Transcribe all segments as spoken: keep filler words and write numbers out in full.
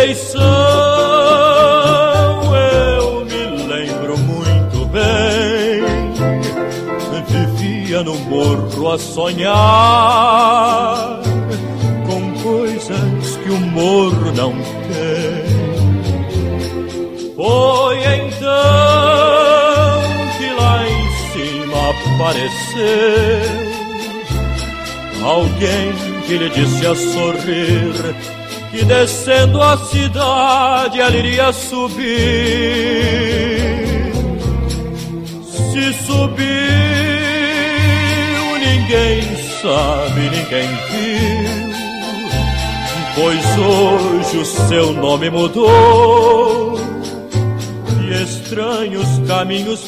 Conceição, eu me lembro muito bem, vivia no morro a sonhar com coisas que o morro não tem. Foi então que lá em cima apareceu alguém que lhe disse a sorrir que descendo a cidade ela iria subir. Se subiu, ninguém sabe, ninguém viu, pois hoje o seu nome mudou e estranhos caminhos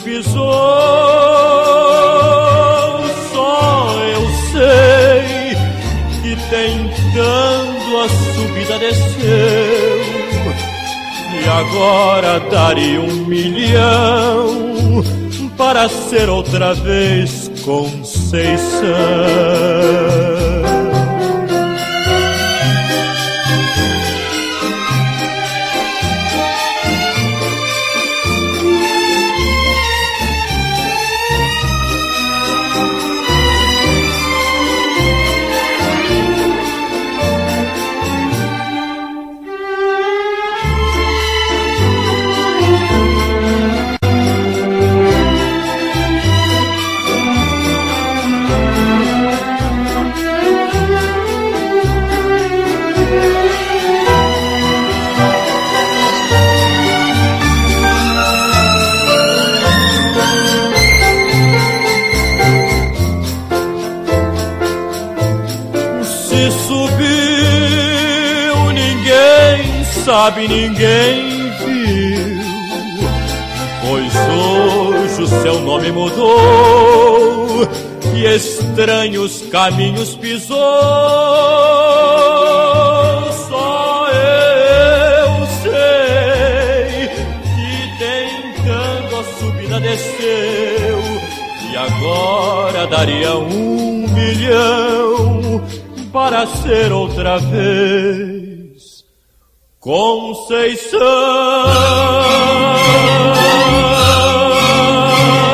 pisou. Só eu sei que tentando a subida desceu, e agora daria um milhão para ser outra vez Conceição. Sabe, ninguém viu, pois hoje o seu nome mudou e estranhos caminhos pisou. Só eu sei que tentando a subida desceu, e agora daria um milhão para ser outra vez Conceição.